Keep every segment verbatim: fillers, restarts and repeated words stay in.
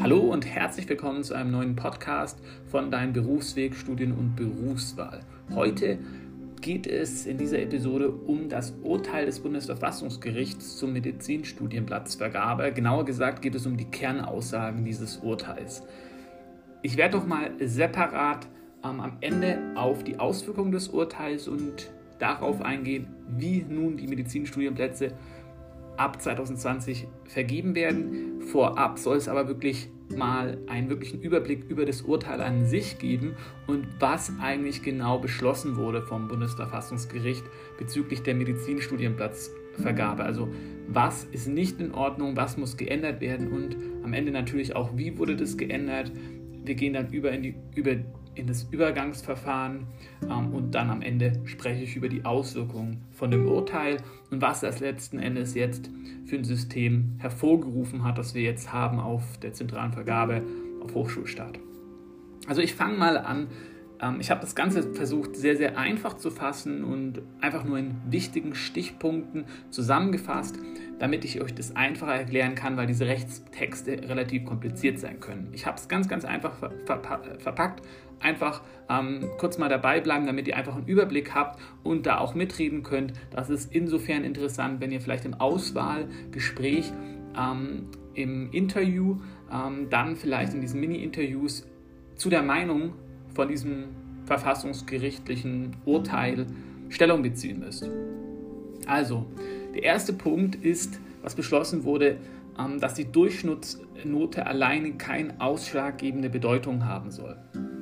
Hallo und herzlich willkommen zu einem neuen Podcast von Dein Berufsweg, Studien- und Berufswahl. Heute geht es in dieser Episode um das Urteil des Bundesverfassungsgerichts zum Medizinstudienplatzvergabe. Genauer gesagt geht es um die Kernaussagen dieses Urteils. Ich werde doch mal separat ähm, am Ende auf die Auswirkungen des Urteils und darauf eingehen, wie nun die Medizinstudienplätze ab zwanzig zwanzig vergeben werden. Vorab soll es aber wirklich mal einen wirklichen Überblick über das Urteil an sich geben und was eigentlich genau beschlossen wurde vom Bundesverfassungsgericht bezüglich der Medizinstudienplatzvergabe. Also was ist nicht in Ordnung, was muss geändert werden und am Ende natürlich auch, wie wurde das geändert. Wir gehen dann über in, die, über, in das Übergangsverfahren ähm, und dann am Ende spreche ich über die Auswirkungen von dem Urteil und was das letzten Endes jetzt für ein System hervorgerufen hat, das wir jetzt haben auf der zentralen Vergabe auf Hochschulstart. Also ich fange mal an. Ähm, ich habe das Ganze versucht, sehr, sehr einfach zu fassen und einfach nur in wichtigen Stichpunkten zusammengefasst, damit ich euch das einfacher erklären kann, weil diese Rechtstexte relativ kompliziert sein können. Ich habe es ganz, ganz einfach ver- ver- verpackt. Einfach ähm, kurz mal dabei bleiben, damit ihr einfach einen Überblick habt und da auch mitreden könnt. Das ist insofern interessant, wenn ihr vielleicht im Auswahlgespräch, ähm, im Interview, ähm, dann vielleicht in diesen Mini-Interviews zu der Meinung von diesem verfassungsgerichtlichen Urteil Stellung beziehen müsst. Also, der erste Punkt ist, was beschlossen wurde, ähm, dass die Durchschnittsnote alleine keine ausschlaggebende Bedeutung haben soll.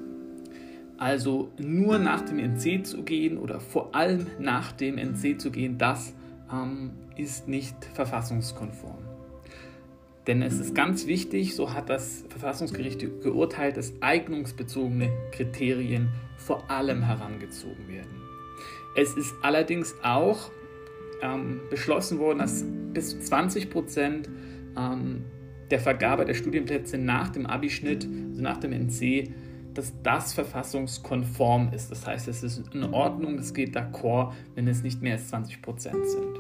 Also nur nach dem N C zu gehen oder vor allem nach dem N C zu gehen, das ähm, ist nicht verfassungskonform. Denn es ist ganz wichtig, so hat das Verfassungsgericht geurteilt, dass eignungsbezogene Kriterien vor allem herangezogen werden. Es ist allerdings auch ähm, beschlossen worden, dass bis zwanzig Prozent ähm, der Vergabe der Studienplätze nach dem Abischnitt, also nach dem N C, dass das verfassungskonform ist. Das heißt, es ist in Ordnung, es geht d'accord, wenn es nicht mehr als zwanzig Prozent sind.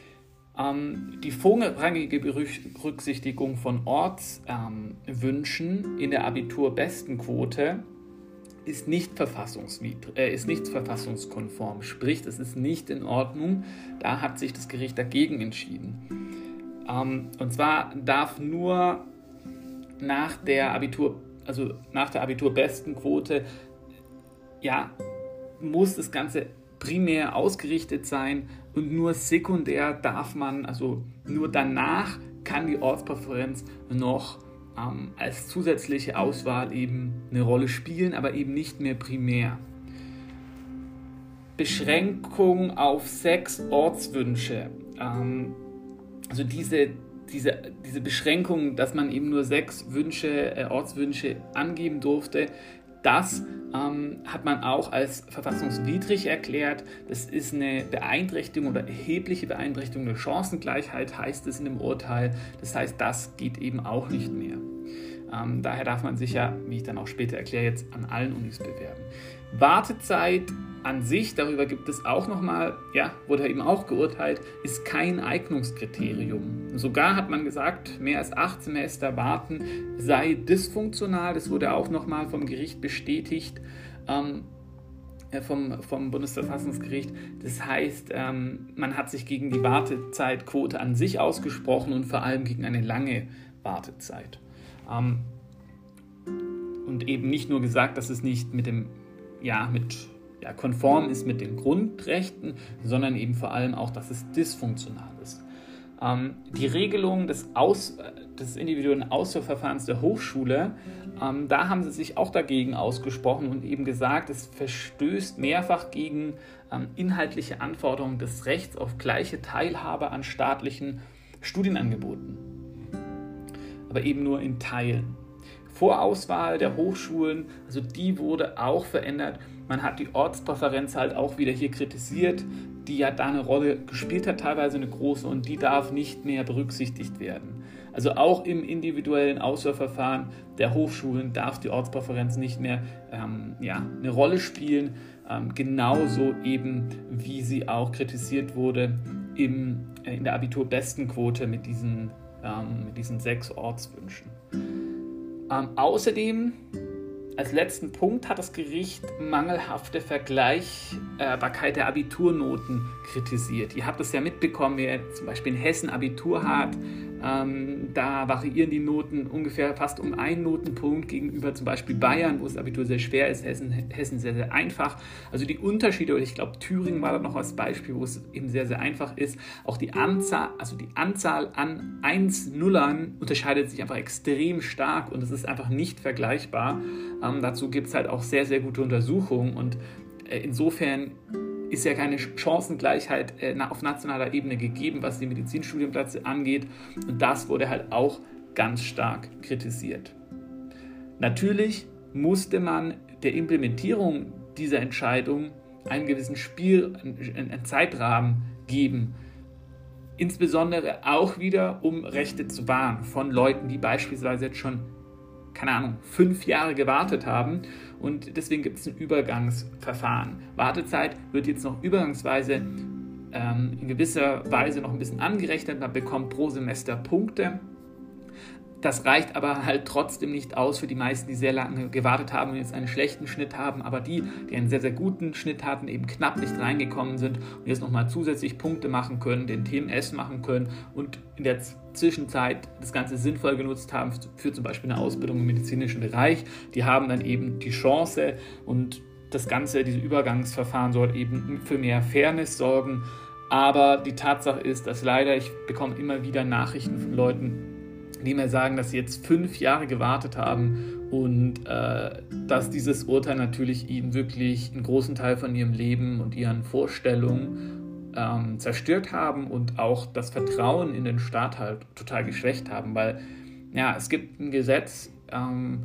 Ähm, die vorrangige Berücksichtigung von Ortswünschen ähm, in der Abiturbestenquote ist nicht, verfassungswidrig, äh, ist nicht verfassungskonform. Sprich, es ist nicht in Ordnung. Da hat sich das Gericht dagegen entschieden. Ähm, und zwar darf nur nach der Abitur Also nach der Abiturbestenquote, ja, muss das Ganze primär ausgerichtet sein und nur sekundär darf man, also nur danach kann die Ortspräferenz noch ähm, als zusätzliche Auswahl eben eine Rolle spielen, aber eben nicht mehr primär. Beschränkung auf sechs Ortswünsche, ähm, also diese Diese, diese Beschränkung, dass man eben nur sechs Wünsche, äh, Ortswünsche angeben durfte, das ähm, hat man auch als verfassungswidrig erklärt. Das ist eine Beeinträchtigung oder erhebliche Beeinträchtigung der Chancengleichheit, heißt es in dem Urteil. Das heißt, das geht eben auch nicht mehr. Ähm, daher darf man sich ja, wie ich dann auch später erkläre, jetzt an allen Unis bewerben. Wartezeit an sich, darüber gibt es auch nochmal, ja, wurde eben auch geurteilt, ist kein Eignungskriterium. Sogar hat man gesagt, mehr als acht Semester warten sei dysfunktional. Das wurde auch nochmal vom Gericht bestätigt, ähm, vom, vom Bundesverfassungsgericht. Das heißt, ähm, man hat sich gegen die Wartezeitquote an sich ausgesprochen und vor allem gegen eine lange Wartezeit. Ähm, und eben nicht nur gesagt, dass es nicht mit dem, ja, mit ja, konform ist mit den Grundrechten, sondern eben vor allem auch, dass es dysfunktional ist. Ähm, die Regelung des, Aus, des individuellen Auswahlverfahrens der Hochschule, ähm, da haben sie sich auch dagegen ausgesprochen und eben gesagt, es verstößt mehrfach gegen ähm, inhaltliche Anforderungen des Rechts auf gleiche Teilhabe an staatlichen Studienangeboten, aber eben nur in Teilen. Vorauswahl der Hochschulen, also die wurde auch verändert. Man hat die Ortspräferenz halt auch wieder hier kritisiert, die ja da eine Rolle gespielt hat, teilweise eine große, und die darf nicht mehr berücksichtigt werden. Also auch im individuellen Auswahlverfahren der Hochschulen darf die Ortspräferenz nicht mehr ähm, ja, eine Rolle spielen, ähm, genauso eben wie sie auch kritisiert wurde im, äh, in der Abiturbestenquote mit diesen, ähm, mit diesen sechs Ortswünschen. Ähm, außerdem, als letzten Punkt, hat das Gericht mangelhafte Vergleichbarkeit der Abiturnoten kritisiert. Ihr habt es ja mitbekommen, wer zum Beispiel in Hessen Abitur hat, ähm, da variieren die Noten ungefähr fast um einen Notenpunkt gegenüber zum Beispiel Bayern, wo das Abitur sehr schwer ist, Hessen, Hessen sehr, sehr einfach. Also die Unterschiede, oder ich glaube Thüringen war da noch als Beispiel, wo es eben sehr, sehr einfach ist. Auch die Anzahl, also die Anzahl an Eins-Nullern unterscheidet sich einfach extrem stark und es ist einfach nicht vergleichbar. Ähm, dazu gibt es halt auch sehr, sehr gute Untersuchungen und äh, insofern ist ja keine Chancengleichheit äh, auf nationaler Ebene gegeben, was die Medizinstudienplätze angeht. Und das wurde halt auch ganz stark kritisiert. Natürlich musste man der Implementierung dieser Entscheidung einen gewissen Spiel, einen Zeitrahmen geben. Insbesondere auch wieder, um Rechte zu wahren von Leuten, die beispielsweise jetzt schon, keine Ahnung, fünf Jahre gewartet haben und deswegen gibt es ein Übergangsverfahren. Wartezeit wird jetzt noch übergangsweise ähm, in gewisser Weise noch ein bisschen angerechnet, man bekommt pro Semester Punkte. Das reicht aber halt trotzdem nicht aus für die meisten, die sehr lange gewartet haben und jetzt einen schlechten Schnitt haben, aber die, die einen sehr, sehr guten Schnitt hatten, eben knapp nicht reingekommen sind und jetzt nochmal zusätzlich Punkte machen können, den T M S machen können und in der Zwischenzeit das Ganze sinnvoll genutzt haben für zum Beispiel eine Ausbildung im medizinischen Bereich, die haben dann eben die Chance und das Ganze, diese Übergangsverfahren soll eben für mehr Fairness sorgen, aber die Tatsache ist, dass leider, ich bekomme immer wieder Nachrichten von Leuten, die mir sagen, dass sie jetzt fünf Jahre gewartet haben und äh, dass dieses Urteil natürlich ihnen wirklich einen großen Teil von ihrem Leben und ihren Vorstellungen ähm, zerstört haben und auch das Vertrauen in den Staat halt total geschwächt haben, weil ja, es gibt ein Gesetz, ähm,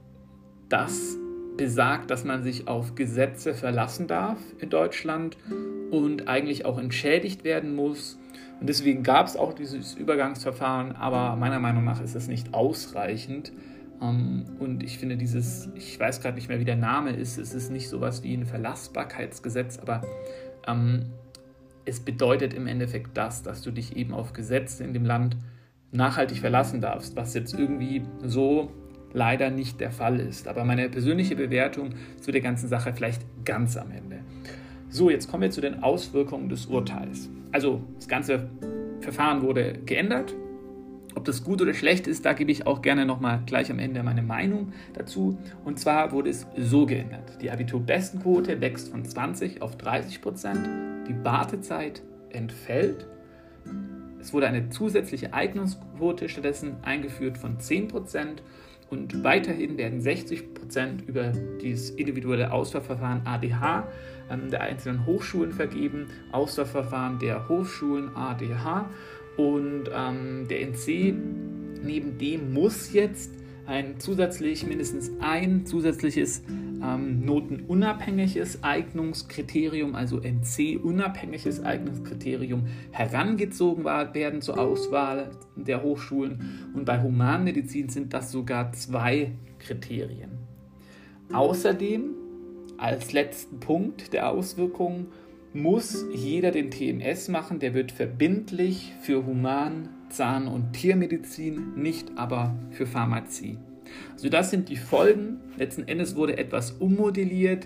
das besagt, dass man sich auf Gesetze verlassen darf in Deutschland und eigentlich auch entschädigt werden muss. Und deswegen gab es auch dieses Übergangsverfahren, aber meiner Meinung nach ist es nicht ausreichend. Und ich finde dieses, ich weiß gerade nicht mehr, wie der Name ist, es ist nicht sowas wie ein Verlassbarkeitsgesetz, aber ähm, es bedeutet im Endeffekt das, dass du dich eben auf Gesetze in dem Land nachhaltig verlassen darfst, was jetzt irgendwie so leider nicht der Fall ist. Aber meine persönliche Bewertung zu der ganzen Sache vielleicht ganz am Ende. So, jetzt kommen wir zu den Auswirkungen des Urteils. Also das ganze Verfahren wurde geändert. Ob das gut oder schlecht ist, da gebe ich auch gerne nochmal gleich am Ende meine Meinung dazu. Und zwar wurde es so geändert. Die Abiturbestenquote wächst von zwanzig auf dreißig Prozent. Die Wartezeit entfällt. Es wurde eine zusätzliche Eignungsquote stattdessen eingeführt von zehn Prozent. Und weiterhin werden sechzig Prozent über dieses individuelle Auswahlverfahren A D H ähm, der einzelnen Hochschulen vergeben, Auswahlverfahren der Hochschulen A D H und ähm, der N C neben dem muss jetzt ein zusätzlich mindestens ein zusätzliches ähm, notenunabhängiges Eignungskriterium, also N C-unabhängiges Eignungskriterium herangezogen werden zur Auswahl der Hochschulen und bei Humanmedizin sind das sogar zwei Kriterien. Außerdem, als letzten Punkt der Auswirkungen, muss jeder den T M S machen, der wird verbindlich für Human-, Zahn- und Tiermedizin, nicht aber für Pharmazie. Also das sind die Folgen. Letzten Endes wurde etwas ummodelliert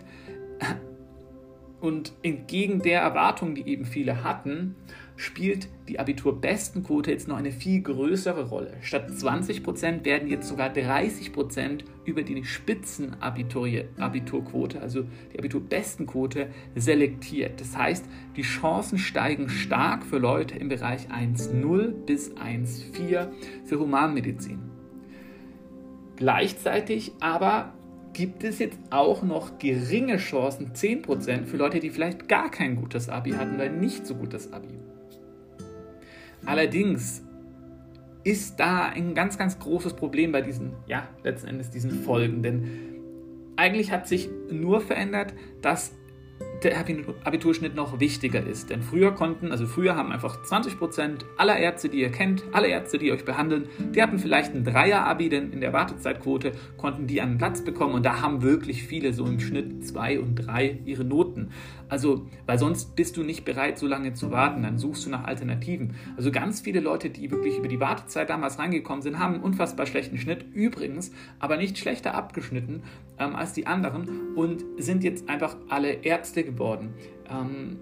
und entgegen der Erwartungen, die eben viele hatten, spielt die Abiturbestenquote jetzt noch eine viel größere Rolle. Statt zwanzig Prozent werden jetzt sogar dreißig Prozent über die Spitzenabiturquote, also die Abiturbestenquote, selektiert. Das heißt, die Chancen steigen stark für Leute im Bereich eins Komma null bis eins Komma vier für Humanmedizin. Gleichzeitig aber gibt es jetzt auch noch geringe Chancen, zehn Prozent, für Leute, die vielleicht gar kein gutes Abi hatten oder nicht so gutes Abi. Allerdings ist da ein ganz, ganz großes Problem bei diesen, ja, letzten Endes diesen Folgen, denn eigentlich hat sich nur verändert, dass der Abiturschnitt noch wichtiger ist. Denn früher konnten, also früher haben einfach zwanzig Prozent aller Ärzte, die ihr kennt, alle Ärzte, die euch behandeln, die hatten vielleicht ein Dreier-Abi, denn in der Wartezeitquote konnten die einen Platz bekommen und da haben wirklich viele so im Schnitt zwei und drei ihre Noten. Also, weil sonst bist du nicht bereit, so lange zu warten, dann suchst du nach Alternativen. Also ganz viele Leute, die wirklich über die Wartezeit damals reingekommen sind, haben einen unfassbar schlechten Schnitt, übrigens, aber nicht schlechter abgeschnitten ähm, als die anderen und sind jetzt einfach alle Ärzte geworden. Ähm,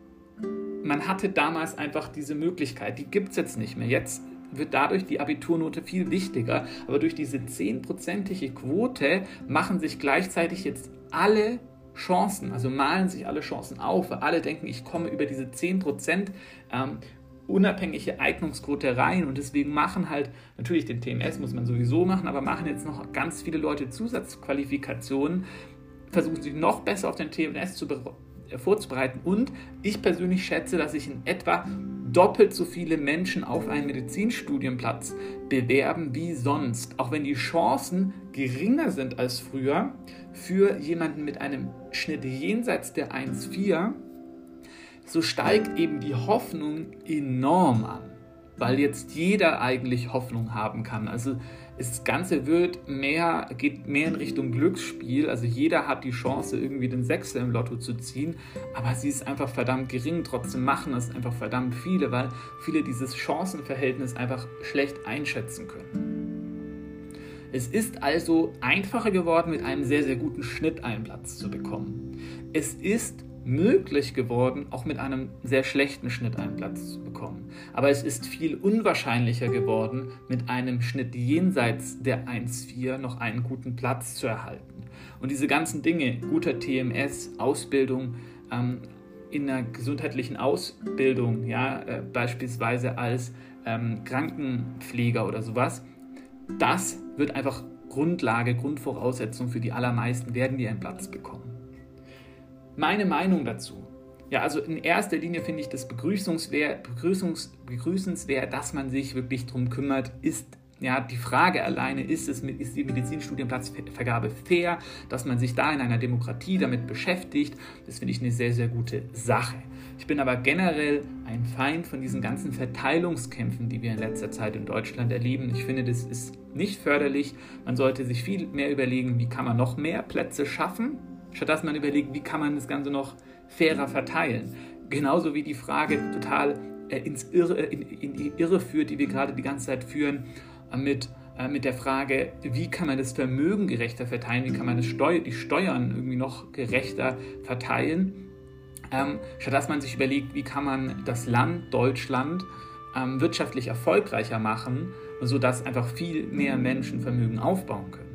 man hatte damals einfach diese Möglichkeit, die gibt es jetzt nicht mehr. Jetzt wird dadurch die Abiturnote viel wichtiger, aber durch diese zehnprozentige Quote machen sich gleichzeitig jetzt alle Chancen, also malen sich alle Chancen auf, weil alle denken, ich komme über diese zehn Prozent ähm, unabhängige Eignungsquote rein und deswegen machen halt, natürlich den T M S muss man sowieso machen, aber machen jetzt noch ganz viele Leute Zusatzqualifikationen, versuchen sich noch besser auf den T M S zu be- vorzubereiten und ich persönlich schätze, dass sich in etwa doppelt so viele Menschen auf einen Medizinstudienplatz bewerben wie sonst, auch wenn die Chancen geringer sind als früher für jemanden mit einem Schnitt jenseits der eins Komma vier, so steigt eben die Hoffnung enorm an, weil jetzt jeder eigentlich Hoffnung haben kann. Also das Ganze wird mehr, geht mehr in Richtung Glücksspiel, also jeder hat die Chance, irgendwie den Sechser im Lotto zu ziehen, aber sie ist einfach verdammt gering, trotzdem machen es einfach verdammt viele, weil viele dieses Chancenverhältnis einfach schlecht einschätzen können. Es ist also einfacher geworden, mit einem sehr, sehr guten Schnitt einen Platz zu bekommen. Es ist möglich geworden, auch mit einem sehr schlechten Schnitt einen Platz zu bekommen. Aber es ist viel unwahrscheinlicher geworden, mit einem Schnitt jenseits der eins Komma vier noch einen guten Platz zu erhalten. Und diese ganzen Dinge, guter T M S, Ausbildung, ähm, in einer gesundheitlichen Ausbildung, ja, äh, beispielsweise als ähm, Krankenpfleger oder sowas, das wird einfach Grundlage, Grundvoraussetzung für die allermeisten, werden die einen Platz bekommen. Meine Meinung dazu. Ja, also in erster Linie finde ich das begrüßungswert, begrüßungs, begrüßenswert, dass man sich wirklich darum kümmert, ist ja die Frage alleine, ist, es, ist die Medizinstudienplatzvergabe fair, dass man sich da in einer Demokratie damit beschäftigt, das finde ich eine sehr, sehr gute Sache. Ich bin aber generell ein Feind von diesen ganzen Verteilungskämpfen, die wir in letzter Zeit in Deutschland erleben. Ich finde, das ist nicht förderlich. Man sollte sich viel mehr überlegen, wie kann man noch mehr Plätze schaffen, statt dass man überlegt, wie kann man das Ganze noch fairer verteilen. Genauso wie die Frage total äh, ins Irre, in, in die Irre führt, die wir gerade die ganze Zeit führen, äh, mit, äh, mit der Frage, wie kann man das Vermögen gerechter verteilen, wie kann man das Steu- die Steuern irgendwie noch gerechter verteilen, ähm, statt dass man sich überlegt, wie kann man das Land Deutschland ähm, wirtschaftlich erfolgreicher machen, sodass einfach viel mehr Menschen Vermögen aufbauen können.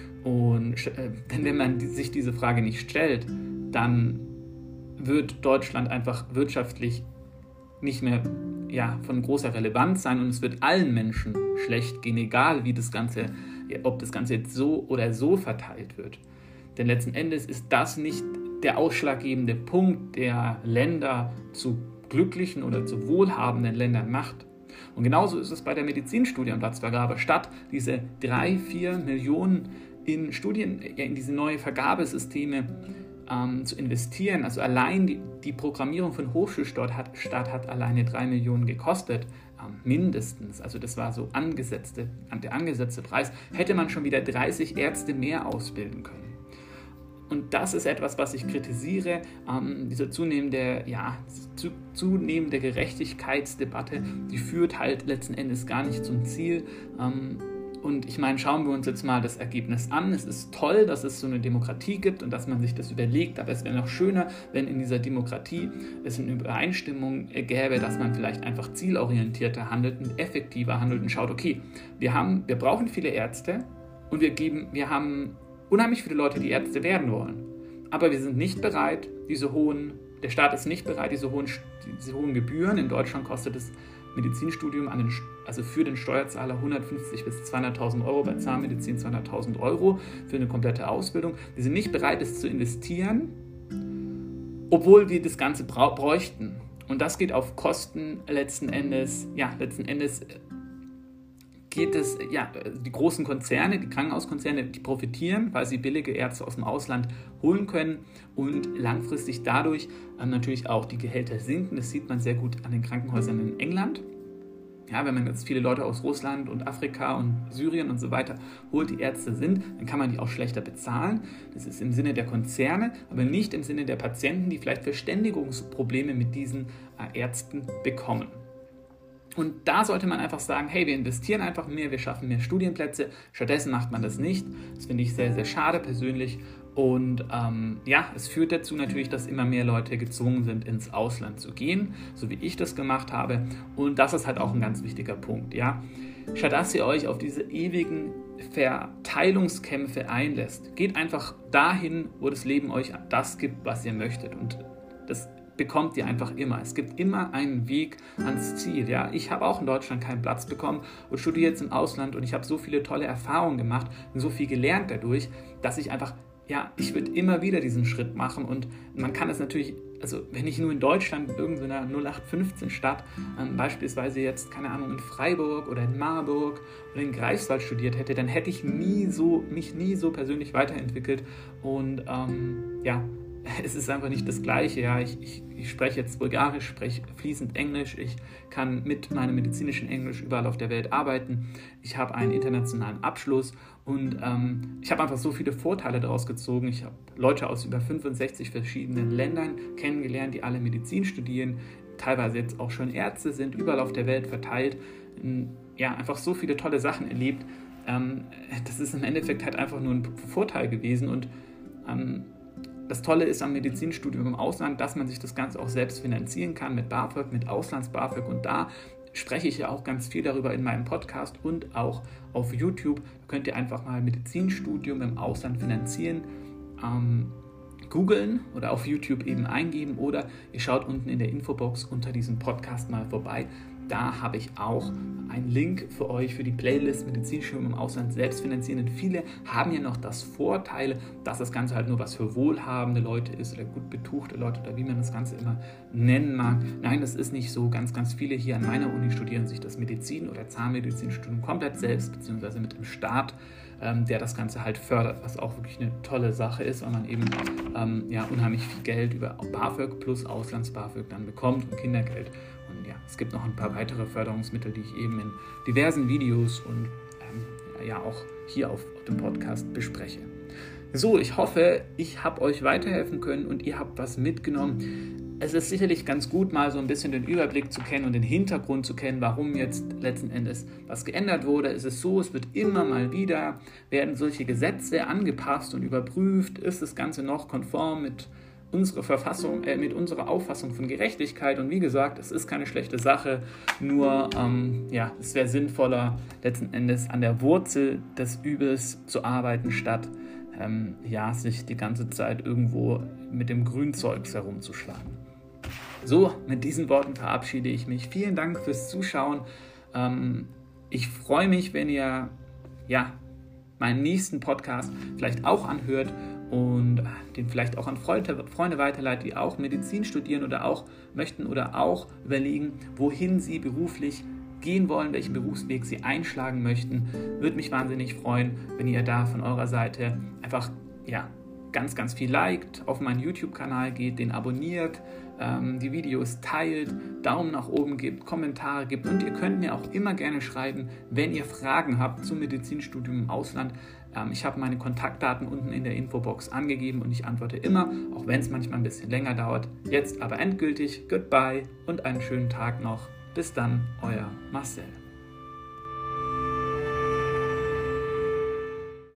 Und äh, denn wenn man die, sich diese Frage nicht stellt, dann wird Deutschland einfach wirtschaftlich nicht mehr ja, von großer Relevanz sein und es wird allen Menschen schlecht gehen, egal wie das Ganze, ob das Ganze jetzt so oder so verteilt wird. Denn letzten Endes ist das nicht der ausschlaggebende Punkt, der Länder zu glücklichen oder zu wohlhabenden Ländern macht. Und genauso ist es bei der Medizinstudienplatzvergabe. Statt diese drei, vier Millionen in Studien, in diese neue Vergabesysteme ähm, zu investieren. Also allein die, die Programmierung von Hochschulstart hat, Start hat alleine drei Millionen gekostet, ähm, mindestens. Also das war so angesetzte, der angesetzte Preis. Hätte man schon wieder dreißig Ärzte mehr ausbilden können. Und das ist etwas, was ich kritisiere, ähm, diese zunehmende, ja, zu, zunehmende Gerechtigkeitsdebatte, die führt halt letzten Endes gar nicht zum Ziel. Ähm, Und ich meine, schauen wir uns jetzt mal das Ergebnis an. Es ist toll, dass es so eine Demokratie gibt und dass man sich das überlegt, aber es wäre noch schöner, wenn in dieser Demokratie es eine Übereinstimmung gäbe, dass man vielleicht einfach zielorientierter handelt und effektiver handelt und schaut, okay, wir haben, wir brauchen viele Ärzte und wir geben, wir haben unheimlich viele Leute, die Ärzte werden wollen. Aber wir sind nicht bereit, diese hohen, der Staat ist nicht bereit, diese hohen, diese hohen Gebühren. In Deutschland kostet es Medizinstudium, an den, also für den Steuerzahler hundertfünfzig bis zweihunderttausend Euro, bei Zahnmedizin zweihunderttausend Euro für eine komplette Ausbildung. Wir sind nicht bereit, es zu investieren, obwohl wir das Ganze bra- bräuchten. Und das geht auf Kosten letzten Endes, ja, letzten Endes geht es, ja, die großen Konzerne, die Krankenhauskonzerne, die profitieren, weil sie billige Ärzte aus dem Ausland holen können und langfristig dadurch ähm, natürlich auch die Gehälter sinken. Das sieht man sehr gut an den Krankenhäusern in England. Ja, wenn man jetzt viele Leute aus Russland und Afrika und Syrien und so weiter holt, die Ärzte sind, dann kann man die auch schlechter bezahlen. Das ist im Sinne der Konzerne, aber nicht im Sinne der Patienten, die vielleicht Verständigungsprobleme mit diesen äh, Ärzten bekommen. Und da sollte man einfach sagen, hey, wir investieren einfach mehr, wir schaffen mehr Studienplätze. Stattdessen macht man das nicht. Das finde ich sehr, sehr schade persönlich. Und ähm, ja, es führt dazu natürlich, dass immer mehr Leute gezwungen sind, ins Ausland zu gehen, so wie ich das gemacht habe. Und das ist halt auch ein ganz wichtiger Punkt. Ja? Statt dass ihr euch auf diese ewigen Verteilungskämpfe einlässt, geht einfach dahin, wo das Leben euch das gibt, was ihr möchtet. Und das bekommt ihr einfach immer. Es gibt immer einen Weg ans Ziel. Ja? Ich habe auch in Deutschland keinen Platz bekommen und studiere jetzt im Ausland und ich habe so viele tolle Erfahrungen gemacht und so viel gelernt dadurch, dass ich einfach, ja, ich würde immer wieder diesen Schritt machen und man kann es natürlich, also wenn ich nur in Deutschland in irgendeiner null acht fünfzehn Stadt, ähm, beispielsweise jetzt, keine Ahnung, in Freiburg oder in Marburg oder in Greifswald studiert hätte, dann hätte ich nie so, mich nie so persönlich weiterentwickelt und ähm, ja, es ist einfach nicht das Gleiche. Ja. Ich, ich, ich spreche jetzt Bulgarisch, spreche fließend Englisch. Ich kann mit meinem medizinischen Englisch überall auf der Welt arbeiten. Ich habe einen internationalen Abschluss und ähm, ich habe einfach so viele Vorteile daraus gezogen. Ich habe Leute aus über fünfundsechzig verschiedenen Ländern kennengelernt, die alle Medizin studieren, teilweise jetzt auch schon Ärzte sind, überall auf der Welt verteilt. Ja, einfach so viele tolle Sachen erlebt. Ähm, das ist im Endeffekt halt einfach nur ein Vorteil gewesen und ähm, das Tolle ist am Medizinstudium im Ausland, dass man sich das Ganze auch selbst finanzieren kann mit BAföG, mit Auslands-BAföG und da spreche ich ja auch ganz viel darüber in meinem Podcast und auch auf YouTube. Da könnt ihr einfach mal Medizinstudium im Ausland finanzieren, ähm, googeln oder auf YouTube eben eingeben oder ihr schaut unten in der Infobox unter diesem Podcast mal vorbei. Da habe ich auch einen Link für euch für die Playlist Medizinstudium im Ausland selbst finanzieren. Denn viele haben ja noch das Vorteil, dass das Ganze halt nur was für wohlhabende Leute ist oder gut betuchte Leute oder wie man das Ganze immer nennen mag. Nein, das ist nicht so. Ganz, ganz viele hier an meiner Uni studieren sich das Medizin- oder Zahnmedizinstudium komplett selbst, beziehungsweise mit dem Staat, ähm, der das Ganze halt fördert, was auch wirklich eine tolle Sache ist, weil man eben ähm, ja, unheimlich viel Geld über BAföG plus Auslands-BAföG dann bekommt und Kindergeld. Und ja, es gibt noch ein paar weitere Förderungsmittel, die ich eben in diversen Videos und ähm, ja auch hier auf, auf dem Podcast bespreche. So, ich hoffe, ich habe euch weiterhelfen können und ihr habt was mitgenommen. Es ist sicherlich ganz gut, mal so ein bisschen den Überblick zu kennen und den Hintergrund zu kennen, warum jetzt letzten Endes was geändert wurde. Es ist so, es wird immer mal wieder, werden solche Gesetze angepasst und überprüft, ist das Ganze noch konform mit unsere Verfassung, äh, mit unserer Auffassung von Gerechtigkeit. Und wie gesagt, es ist keine schlechte Sache, nur ähm, ja, es wäre sinnvoller, letzten Endes an der Wurzel des Übels zu arbeiten, statt ähm, ja, sich die ganze Zeit irgendwo mit dem Grünzeugs herumzuschlagen. So, mit diesen Worten verabschiede ich mich. Vielen Dank fürs Zuschauen. Ähm, ich freue mich, wenn ihr ja, meinen nächsten Podcast vielleicht auch anhört und den vielleicht auch an Freunde, Freunde weiterleitet, die auch Medizin studieren oder auch möchten oder auch überlegen, wohin sie beruflich gehen wollen, welchen Berufsweg sie einschlagen möchten. Würde mich wahnsinnig freuen, wenn ihr da von eurer Seite einfach ja, ganz, ganz viel liked, auf meinen YouTube-Kanal geht, den abonniert, ähm, die Videos teilt, Daumen nach oben gibt, Kommentare gibt und ihr könnt mir auch immer gerne schreiben, wenn ihr Fragen habt zum Medizinstudium im Ausland. Ähm, ich habe meine Kontaktdaten unten in der Infobox angegeben und ich antworte immer, auch wenn es manchmal ein bisschen länger dauert. Jetzt aber endgültig, goodbye und einen schönen Tag noch. Bis dann, euer Marcel.